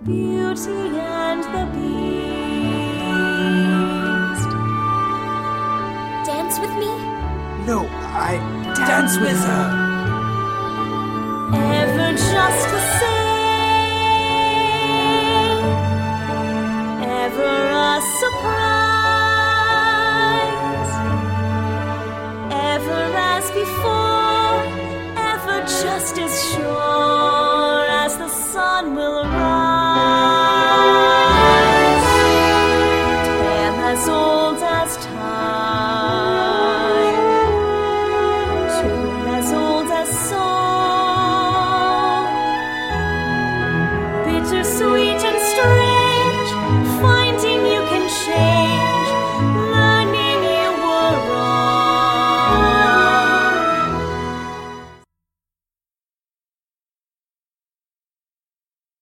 Beauty and the Beast. Dance with me? No, I dance with her. Ever just the same. Ever a surprise. Ever as before. Ever just as sure as the sun will rise. Tale as old as time. Tune as old as song. Bitter sweet.